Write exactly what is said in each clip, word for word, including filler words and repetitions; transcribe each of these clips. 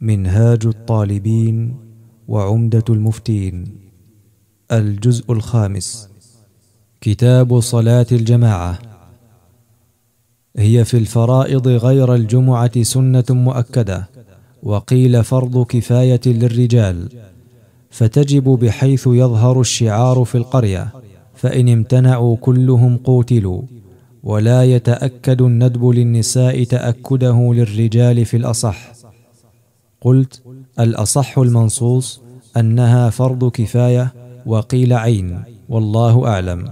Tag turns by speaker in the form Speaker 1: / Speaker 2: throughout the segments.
Speaker 1: منهاج الطالبين وعمدة المفتين. الجزء الخامس. كتاب صلاة الجماعة. هي في الفرائض غير الجمعة سنة مؤكدة، وقيل فرض كفاية للرجال، فتجب بحيث يظهر الشعار في القرية، فإن امتنعوا كلهم قوتلوا، ولا يتأكد الندب للنساء تأكده للرجال في الأصح. قلت: الأصح المنصوص أنها فرض كفاية، وقيل عين، والله أعلم.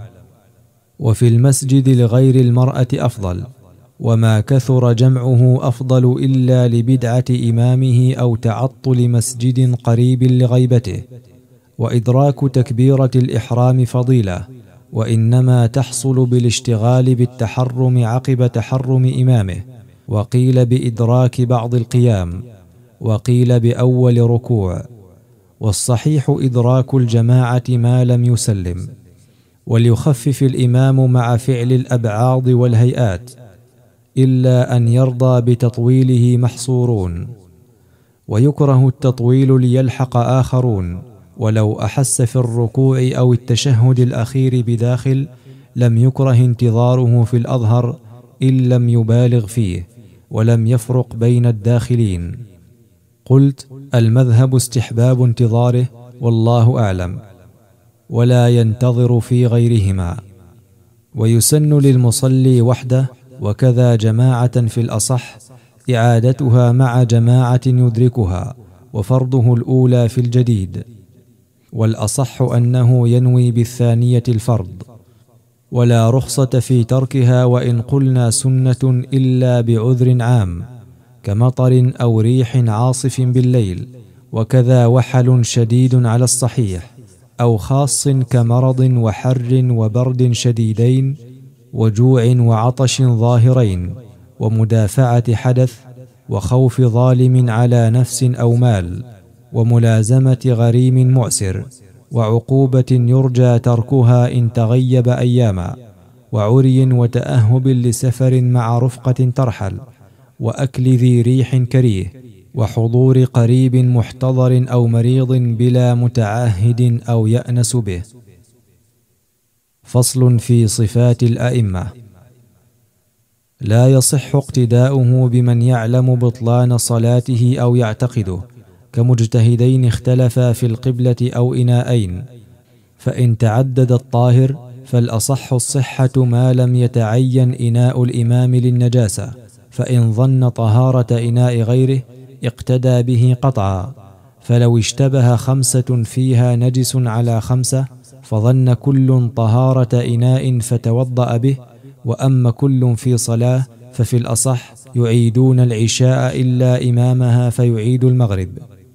Speaker 1: وفي المسجد لغير المرأة أفضل، وما كثر جمعه أفضل إلا لبدعة إمامه أو تعطل مسجد قريب لغيبته. وإدراك تكبيرة الإحرام فضيلة، وإنما تحصل بالاشتغال بالتحرم عقب تحرم إمامه، وقيل بإدراك بعض القيام، وقيل بأول ركوع. والصحيح إدراك الجماعة ما لم يسلم، وليخفف الإمام مع فعل الأبعاض والهيئات، إلا أن يرضى بتطويله محصورون. ويكره التطويل ليلحق آخرون، ولو أحس في الركوع أو التشهد الأخير بداخل لم يكره انتظاره في الأظهر إن لم يبالغ فيه، ولم يفرق بين الداخلين. قلت: المذهب استحباب انتظاره، والله أعلم، ولا ينتظر في غيرهما. ويسن للمصلي وحده، وكذا جماعة في الأصح، إعادتها مع جماعة يدركها، وفرضه الأولى في الجديد. والأصح أنه ينوي بالثانية الفرض، ولا رخصة في تركها وإن قلنا سنة إلا بعذر عام، كمطر أو ريح عاصف بالليل، وكذا وحل شديد على الصحيح، أو خاص كمرض وحر وبرد شديدين، وجوع وعطش ظاهرين، ومدافعة حدث، وخوف ظالم على نفس أو مال، وملازمة غريم معسر، وعقوبة يرجى تركها إن تغيب أياما، وعري وتأهب لسفر مع رفقة ترحل، وأكل ذي ريح كريه، وحضور قريب محتضر أو مريض بلا متعاهد أو يأنس به. فصل في صفات الأئمة. لا يصح اقتداؤه بمن يعلم بطلان صلاته أو يعتقده، كمجتهدين اختلفا في القبلة أو إناءين، فإن تعدد الطاهر فالأصح الصحة ما لم يتعين إناء الإمام للنجاسة، فإن ظن طهارة إناء غيره اقتدى به قطعا. فلو اشتبه خمسة فيها نجس على خمسة، فظن كل طهارة إناء فتوضأ به، وأما كل في صلاة ففي الأصح يعيدون العشاء إلا إمامها فيعيد المغرب.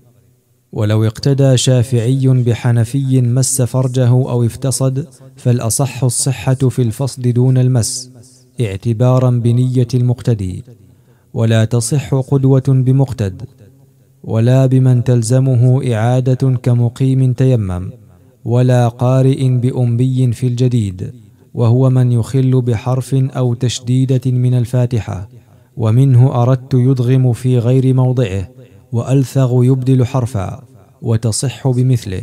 Speaker 1: ولو اقتدى شافعي بحنفي مس فرجه أو افتصد، فالأصح الصحة في الفصل دون المس، اعتبارا بنية المقتدي. ولا تصح قدوة بمقتد، ولا بمن تلزمه إعادة كمقيم تيمم، ولا قارئ بأمي في الجديد، وهو من يخل بحرف أو تشديدة من الفاتحة، ومنه أردت يدغم في غير موضعه، وألثغ يبدل حرفا، وتصح بمثله.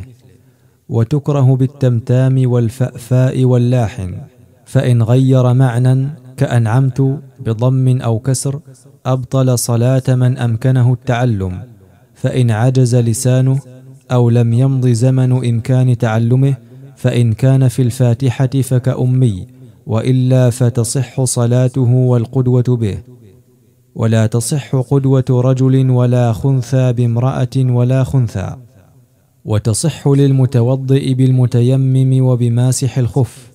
Speaker 1: وتكره بالتمتام والفأفاء واللاحن، فإن غير معنى كأنعمت بضم أو كسر أبطل صلاة من أمكنه التعلم، فإن عجز لسانه أو لم يمض زمن إمكان تعلمه، فإن كان في الفاتحة فكأمي، وإلا فتصح صلاته والقدوة به. ولا تصح قدوة رجل ولا خنثى بامرأة ولا خنثى. وتصح للمتوضئ بالمتيمم وبماسح الخف،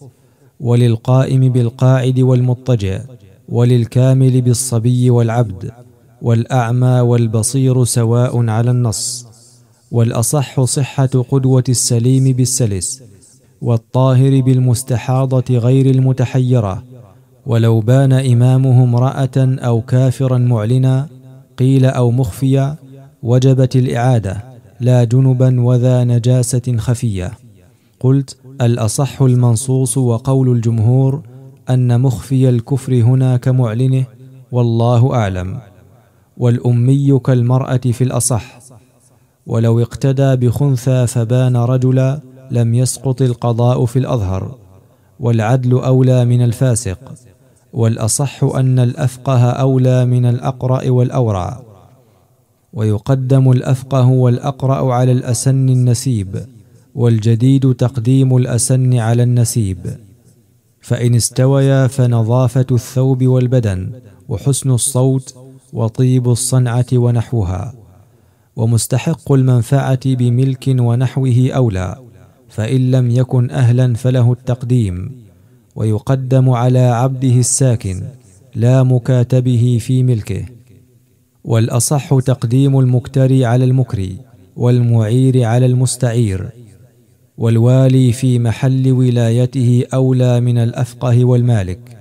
Speaker 1: وللقائم بالقاعد والمضطجع، وللكامل بالصبي والعبد، والأعمى والبصير سواء على النص. والأصح صحة قدوة السليم بالسلس، والطاهر بالمستحاضة غير المتحيرة، ولو بان إمامه امرأة أو كافرا معلنا قيل أو مخفيا وجبت الإعادة، لا جنبا وذا نجاسة خفية. قلت: الأصح المنصوص وقول الجمهور أن مخفي الكفر هنا كمعلنه، والله أعلم. والأمي كالمرأة في الأصح، ولو اقتدى بخنثى فبان رجلا لم يسقط القضاء في الأظهر، والعدل أولى من الفاسق، والأصح أن الأفقه أولى من الأقرأ والأورع، ويقدم الأفقه والأقرأ على الأسن النسيب، والجديد تقديم الأسن على النسيب. فإن استويا فنظافة الثوب والبدن وحسن الصوت وطيب الصنعة ونحوها، ومستحق المنفعة بملك ونحوه أولى، فإن لم يكن أهلا فله التقديم، ويقدم على عبده الساكن لا مكاتبه في ملكه. والأصح تقديم المكتري على المكري، والمعير على المستعير، والوالي في محل ولايته أولى من الأفقه والمالك.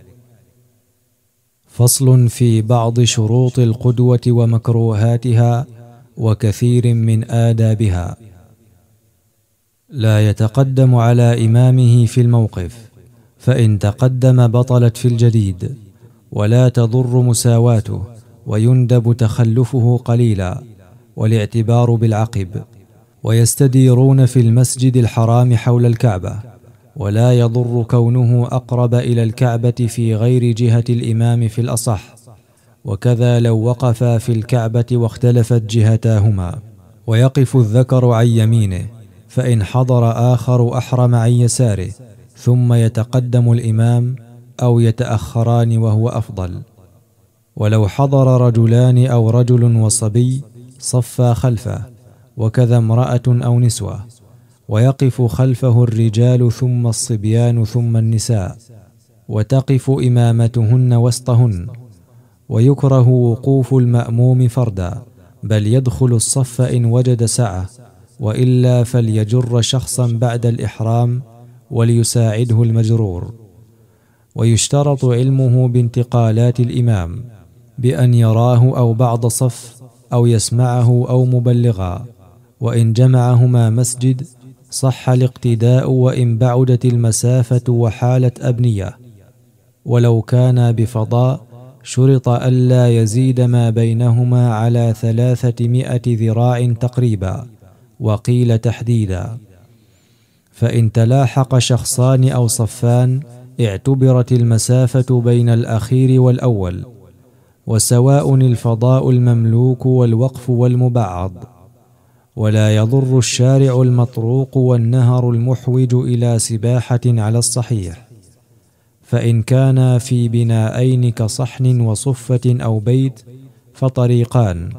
Speaker 1: فصل في بعض شروط القدوة ومكروهاتها وكثير من آدابها. لا يتقدم على إمامه في الموقف، فإن تقدم بطلت في الجديد، ولا تضر مساواته، ويندب تخلفه قليلا، والاعتبار بالعقب. ويستديرون في المسجد الحرام حول الكعبة، ولا يضر كونه أقرب إلى الكعبة في غير جهة الإمام في الأصح، وكذا لو وقفا في الكعبة واختلفت جهتاهما. ويقف الذكر عن يمينه، فإن حضر آخر أحرم عن يساره، ثم يتقدم الإمام أو يتأخران وهو أفضل. ولو حضر رجلان أو رجل وصبي صفا خلفه، وكذا امرأة أو نسوة، ويقف خلفه الرجال ثم الصبيان ثم النساء، وتقف إمامتهن وسطهن. ويكره وقوف المأموم فردا، بل يدخل الصف إن وجد سعة، وإلا فليجر شخصا بعد الإحرام وليساعده المجرور. ويشترط علمه بانتقالات الإمام، بأن يراه أو بعض صف أو يسمعه أو مبلغا، وإن جمعهما مسجد صح الاقتداء وإن بعدت المسافة وحالت أبنية. ولو كان بفضاء شرط ألا يزيد ما بينهما على ثلاثمائة ذراع تقريبا، وقيل تحديدا. فإن تلاحق شخصان أو صفان اعتبرت المسافة بين الأخير والأول، وسواء الفضاء المملوك والوقف والمبعض. ولا يضر الشارع المطروق والنهر المحوج إلى سباحة على الصحيح، فإن كان في بناءين كصحن وصفة أو بيت فطريقان،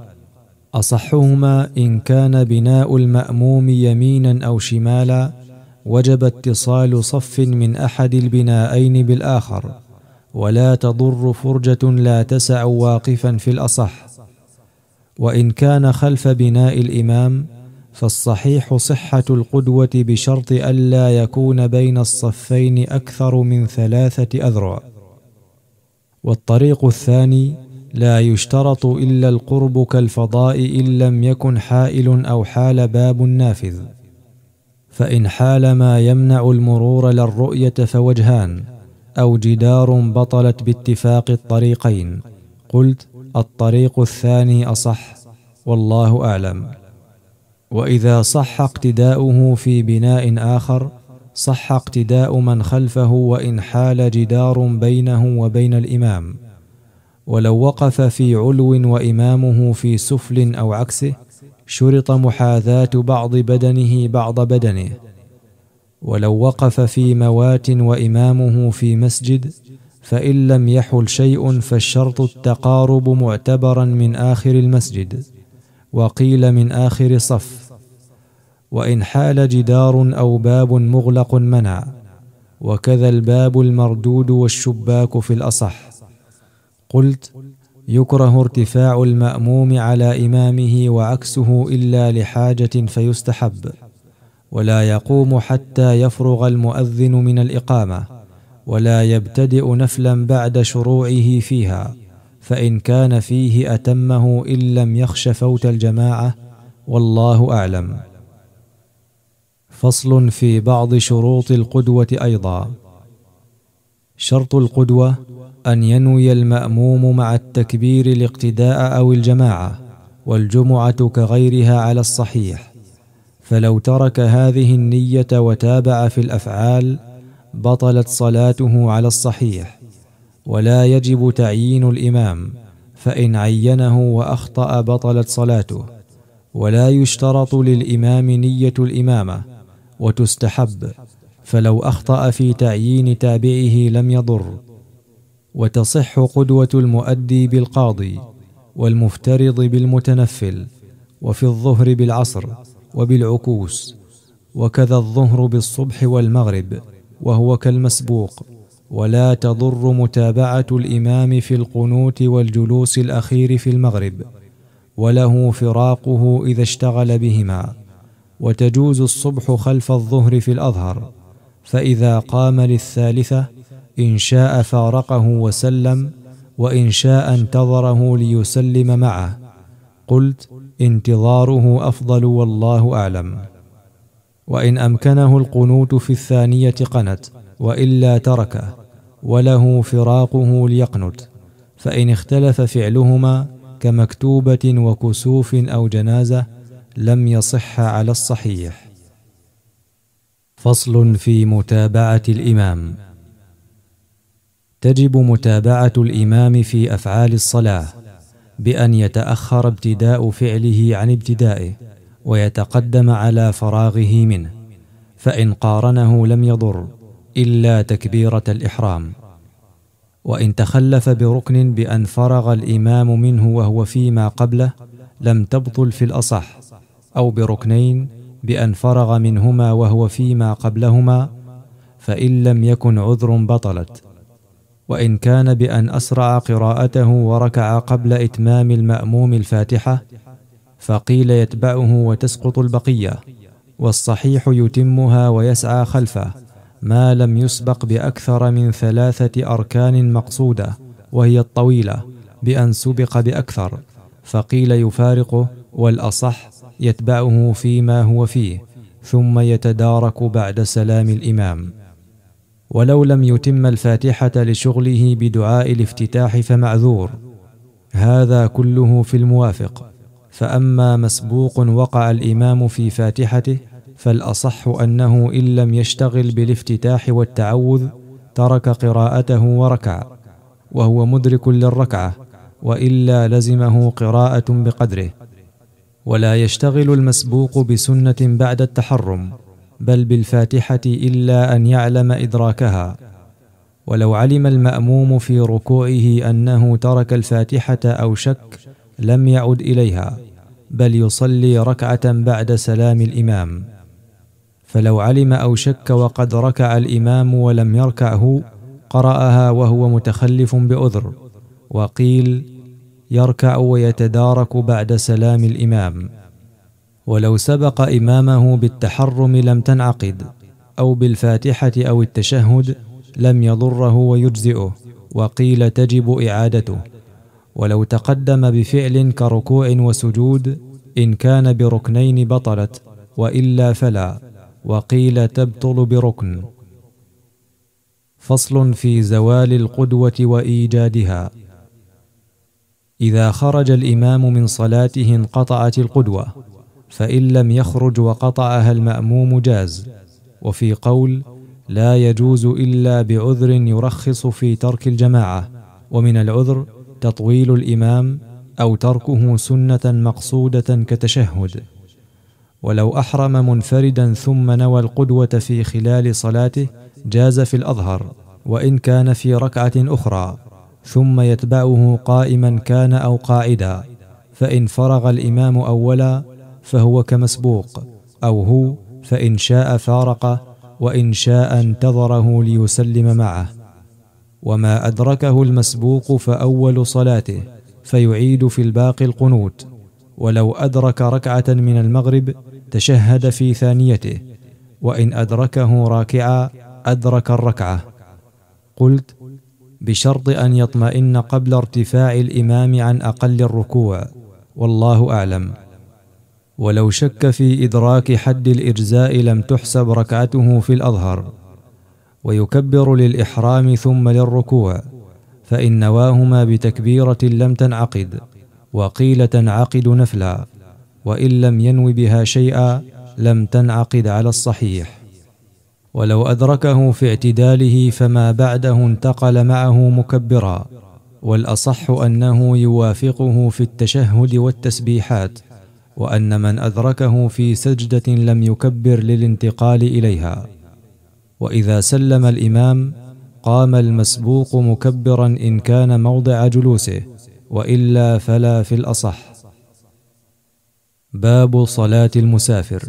Speaker 1: أصحهما إن كان بناء المأموم يمينا أو شمالا وجب اتصال صف من أحد البناءين بالآخر، ولا تضر فرجة لا تسع واقفا في الأصح. وإن كان خلف بناء الإمام فالصحيح صحة القدوة بشرط ألا يكون بين الصفين أكثر من ثلاثة أذرع. والطريق الثاني لا يشترط إلا القرب كالفضاء إن لم يكن حائل أو حال باب نافذ، فإن حال ما يمنع المرور للرؤية فوجهان، أو جدار بطلت باتفاق الطريقين. قلت الطريق الثاني أصح، والله أعلم. وإذا صح اقتداؤه في بناء آخر صح اقتداء من خلفه وإن حال جدار بينه وبين الإمام. ولو وقف في علو وإمامه في سفل أو عكسه شرط محاذاة بعض بدنه بعض بدنه. ولو وقف في موات وإمامه في مسجد فإن لم يحل شيء فالشرط التقارب معتبرا من آخر المسجد، وقيل من آخر صف. وإن حال جدار أو باب مغلق منع، وكذا الباب المردود والشباك في الأصح. قلت يكره ارتفاع المأموم على إمامه وعكسه إلا لحاجة فيستحب، ولا يقوم حتى يفرغ المؤذن من الإقامة، ولا يبتدئ نفلا بعد شروعه فيها، فإن كان فيه أتمه إن لم يخش فوت الجماعة، والله أعلم. فصل في بعض شروط القدوة أيضا. شرط القدوة أن ينوي المأموم مع التكبير الاقتداء أو الجماعة، والجمعة كغيرها على الصحيح، فلو ترك هذه النية وتابع في الأفعال بطلت صلاته على الصحيح. ولا يجب تعيين الإمام، فإن عينه وأخطأ بطلت صلاته. ولا يشترط للإمام نية الإمامة، وتستحب، فلو أخطأ في تعيين تابعه لم يضر. وتصح قدوة المؤدي بالقاضي، والمفترض بالمتنفل، وفي الظهر بالعصر وبالعكوس، وكذا الظهر بالصبح والمغرب، وهو كالمسبوق. ولا تضر متابعة الإمام في القنوت والجلوس الأخير في المغرب، وله فراقه إذا اشتغل بهما. وتجوز الصبح خلف الظهر في الأظهر، فإذا قام للثالثة إن شاء فارقه وسلم، وإن شاء انتظره ليسلم معه. قلت انتظاره أفضل والله أعلم. وإن أمكنه القنوت في الثانية قنت، وإلا تركه، وله فراقه ليقنت. فإن اختلف فعلهما كمكتوبة وكسوف أو جنازة لم يصح على الصحيح. فصل في متابعة الإمام. تجب متابعة الإمام في أفعال الصلاة بأن يتأخر ابتداء فعله عن ابتدائه، ويتقدم على فراغه منه، فإن قارنه لم يضر إلا تكبيرة الإحرام. وإن تخلف بركن بأن فرغ الإمام منه وهو فيما قبله لم تبطل في الأصح، أو بركنين بأن فرغ منهما وهو فيما قبلهما، فإن لم يكن عذر بطلت. وإن كان بأن أسرع قراءته وركع قبل إتمام المأموم الفاتحة فقيل يتبعه وتسقط البقية، والصحيح يتمها ويسعى خلفه ما لم يسبق بأكثر من ثلاثة أركان مقصودة وهي الطويلة بأن سبق بأكثر، فقيل يفارقه، والأصح يتبعه فيما هو فيه ثم يتدارك بعد سلام الإمام. ولو لم يتم الفاتحة لشغله بدعاء الافتتاح فمعذور، هذا كله في الموافق. فأما مسبوق وقع الإمام في فاتحته فالأصح أنه إن لم يشتغل بالافتتاح والتعوذ ترك قراءته وركع، وهو مدرك للركعة، وإلا لزمه قراءة بقدره. ولا يشتغل المسبوق بسنة بعد التحرم، بل بالفاتحة إلا أن يعلم إدراكها. ولو علم المأموم في ركوعه أنه ترك الفاتحة أو شك لم يعد إليها، بل يصلي ركعة بعد سلام الإمام. فلو علم أو شك وقد ركع الإمام ولم يركعه قرأها وهو متخلف بعذر، وقيل يركع ويتدارك بعد سلام الإمام. ولو سبق إمامه بالتحرم لم تنعقد، أو بالفاتحة أو التشهد لم يضره ويجزئه، وقيل تجب إعادته. ولو تقدم بفعل كركوع وسجود إن كان بركنين بطلت، وإلا فلا، وقيل تبطل بركن. فصل في زوال القدوة وإيجادها. إذا خرج الإمام من صلاته انقطعت القدوة، فإن لم يخرج وقطعها المأموم جاز. وفي قول لا يجوز إلا بعذر يرخص في ترك الجماعة، ومن العذر تطويل الإمام أو تركه سنة مقصودة كتشهد. ولو أحرم منفردا ثم نوى القدوة في خلال صلاته جاز في الأظهر، وإن كان في ركعة أخرى، ثم يتبعه قائما كان أو قاعدا، فإن فرغ الإمام أولا فهو كمسبوق، أو هو فإن شاء فارقه، وإن شاء انتظره ليسلم معه. وما أدركه المسبوق فأول صلاته، فيعيد في الباقي القنوت. ولو أدرك ركعة من المغرب تشهد في ثانيته، وإن أدركه راكعا أدرك الركعة. قلت بشرط أن يطمئن قبل ارتفاع الإمام عن أقل الركوع، والله أعلم. ولو شك في إدراك حد الإجزاء لم تحسب ركعته في الأظهر، ويكبر للإحرام ثم للركوع، فإن نواهما بتكبيرة لم تنعقد، وقيل تنعقد نفلا، وإن لم ينو بها شيئا لم تنعقد على الصحيح. ولو أدركه في اعتداله فما بعده انتقل معه مكبرا، والأصح أنه يوافقه في التشهد والتسبيحات، وأن من أدركه في سجدة لم يكبر للانتقال إليها. وإذا سلم الإمام قام المسبوق مكبرا إن كان موضع جلوسه، وإلا فلا في الأصح. باب صلاة المسافر.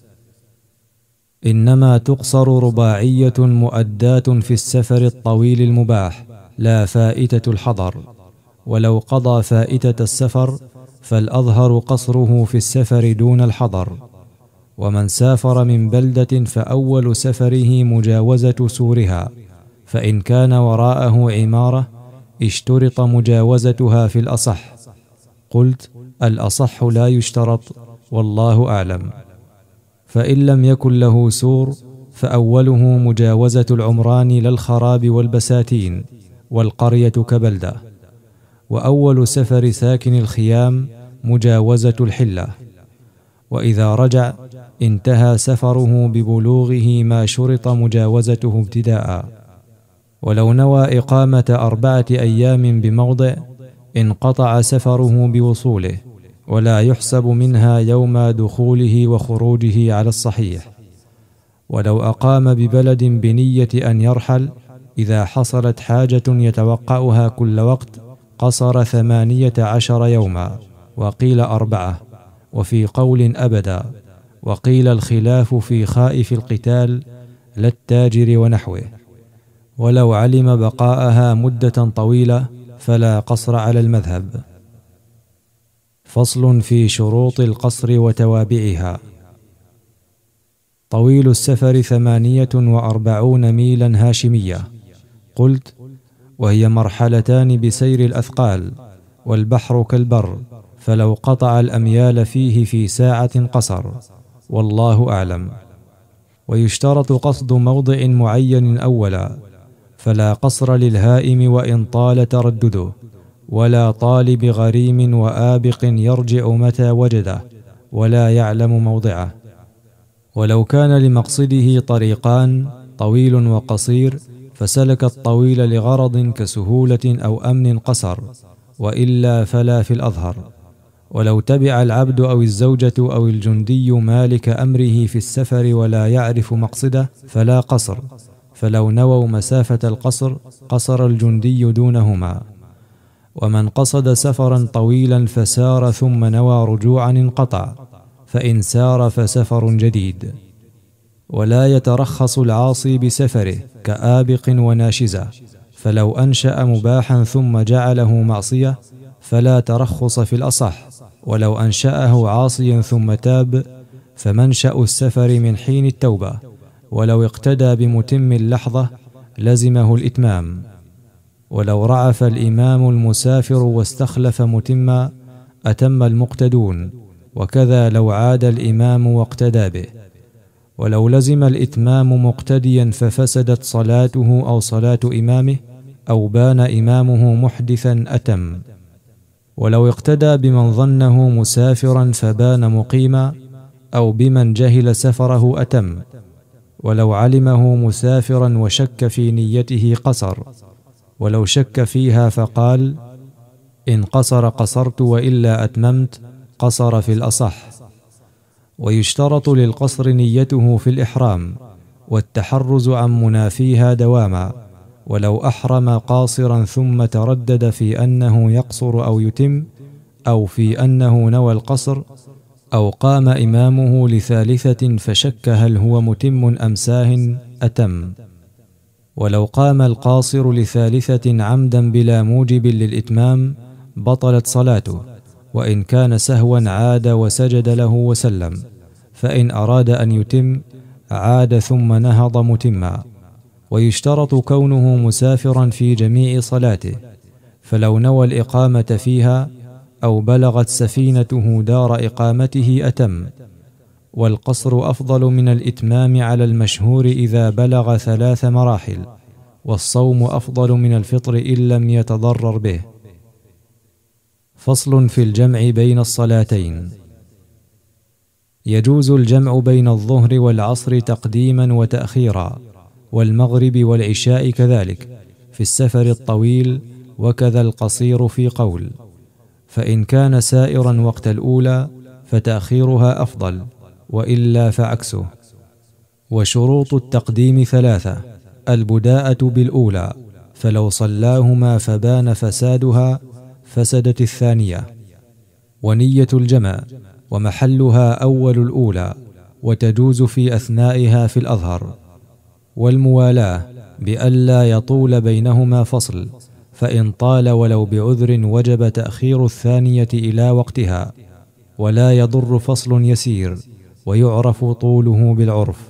Speaker 1: إنما تقصر رباعية مؤداة في السفر الطويل المباح، لا فائتة الحضر. ولو قضى فائتة السفر فالأظهر قصره في السفر دون الحضر. ومن سافر من بلدة فأول سفره مجاوزة سورها، فإن كان وراءه عمارة اشترط مجاوزتها في الأصح. قلت: الأصح لا يشترط، والله أعلم. فإن لم يكن له سور فأوله مجاوزة العمران للخراب والبساتين، والقرية كبلدة. وأول سفر ساكن الخيام مجاوزة الحلة. وإذا رجع انتهى سفره ببلوغه ما شرط مجاوزته ابتداء. ولو نوى إقامة أربعة أيام بموضع انقطع سفره بوصوله، ولا يحسب منها يوم دخوله وخروجه على الصحيح. ولو أقام ببلد بنية أن يرحل، إذا حصلت حاجة يتوقعها كل وقت قصر ثمانية عشر يوما، وقيل أربعة، وفي قول أبدا، وقيل الخلاف في خائف القتال للتاجر ونحوه. ولو علم بقاءها مدة طويلة فلا قصر على المذهب. فصل في شروط القصر وتوابعها. طويل السفر ثمانية وأربعون ميلا هاشمية. قلت: وهي مرحلتان بسير الأثقال، والبحر كالبر، فلو قطع الأميال فيه في ساعة قصر، والله أعلم. ويشترط قصد موضع معين أولا، فلا قصر للهائم وإن طال تردده، ولا طالب غريم وآبق يرجع متى وجده ولا يعلم موضعه. ولو كان لمقصده طريقان طويل وقصير فسلك الطويل لغرض كسهولة أو أمن قصر، وإلا فلا في الأظهر. ولو تبع العبد أو الزوجة أو الجندي مالك أمره في السفر ولا يعرف مقصده فلا قصر، فلو نووا مسافة القصر قصر الجندي دونهما. ومن قصد سفرا طويلا فسار ثم نوى رجوعا انقطع، فإن سار فسفر جديد. ولا يترخص العاصي بسفره كآبق وناشزة، فلو أنشأ مباحا ثم جعله معصية فلا ترخص في الأصح. ولو أنشأه عاصيا ثم تاب فمنشأ السفر من حين التوبة. ولو اقتدى بمتم اللحظة لزمه الإتمام. ولو رعف الإمام المسافر واستخلف متما أتم المقتدون، وكذا لو عاد الإمام واقتدى به. ولو لزم الإتمام مقتديا ففسدت صلاته أو صلاة إمامه، أو بان إمامه محدثا أتم. ولو اقتدى بمن ظنه مسافرا فبان مقيما، أو بمن جهل سفره أتم. ولو علمه مسافرا وشك في نيته قصر. ولو شك فيها فقال: إن قصر قصرت وإلا أتممت، قصر في الأصح. ويشترط للقصر نيته في الإحرام، والتحرز عن منافيها دواما. ولو أحرم قاصرا ثم تردد في أنه يقصر أو يتم، أو في أنه نوى القصر، أو قام إمامه لثالثة فشك هل هو متم أم ساه، أتم. ولو قام القاصر لثالثة عمدا بلا موجب للإتمام بطلت صلاته، وإن كان سهوا عاد وسجد له وسلم. فإن أراد أن يتم عاد ثم نهض متما. ويشترط كونه مسافرا في جميع صلاته، فلو نوى الإقامة فيها أو بلغت سفينته دار إقامته أتم. والقصر أفضل من الإتمام على المشهور إذا بلغ ثلاث مراحل، والصوم أفضل من الفطر إن لم يتضرر به. فصل في الجمع بين الصلاتين. يجوز الجمع بين الظهر والعصر تقديما وتأخيرا، والمغرب والعشاء كذلك، في السفر الطويل، وكذا القصير في قول. فإن كان سائرا وقت الأولى فتأخيرها أفضل، وإلا فعكسه. وشروط التقديم ثلاثة: البداءة بالأولى، فلو صلاهما فبان فسادها فسدت الثانية. ونية الجمع، ومحلها أول الأولى، وتجوز في أثنائها في الأظهر. والموالاة، بألا يطول بينهما فصل، فإن طال ولو بعذر وجب تأخير الثانية إلى وقتها، ولا يضر فصل يسير، ويعرف طوله بالعرف.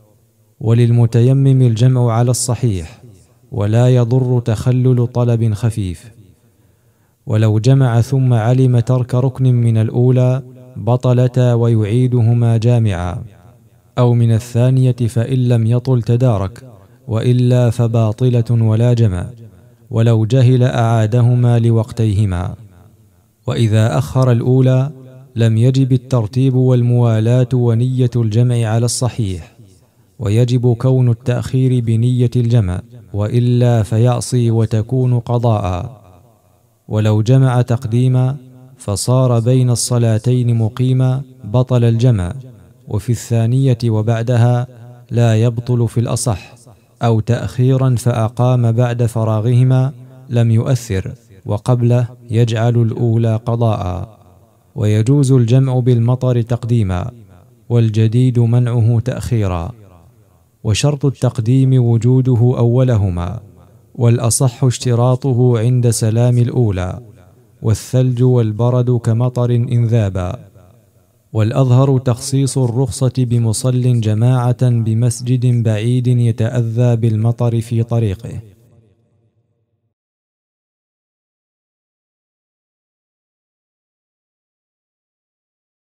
Speaker 1: وللمتيمم الجمع على الصحيح، ولا يضر تخلل طلب خفيف. ولو جمع ثم علم ترك ركن من الأولى بطلتا ويعيدهما جامعا، أو من الثانية فإن لم يطل تدارك، وإلا فباطلة ولا جمع. ولو جهل أعادهما لوقتيهما. وإذا أخر الأولى لم يجب الترتيب والموالاة ونية الجمع على الصحيح، ويجب كون التأخير بنية الجمع، وإلا فيعصي وتكون قضاء. ولو جمع تقديما فصار بين الصلاتين مقيما بطل الجمع، وفي الثانية وبعدها لا يبطل في الأصح. أو تأخيرا فأقام بعد فراغهما لم يؤثر، وقبله يجعل الأولى قضاء. ويجوز الجمع بالمطر تقديما، والجديد منعه تأخيرا. وشرط التقديم وجوده أولهما، والأصح اشتراطه عند سلام الأولى، والثلج والبرد كمطر إن ذابا. والأظهر تخصيص الرخصة بمصل جماعة بمسجد بعيد يتأذى بالمطر في طريقه.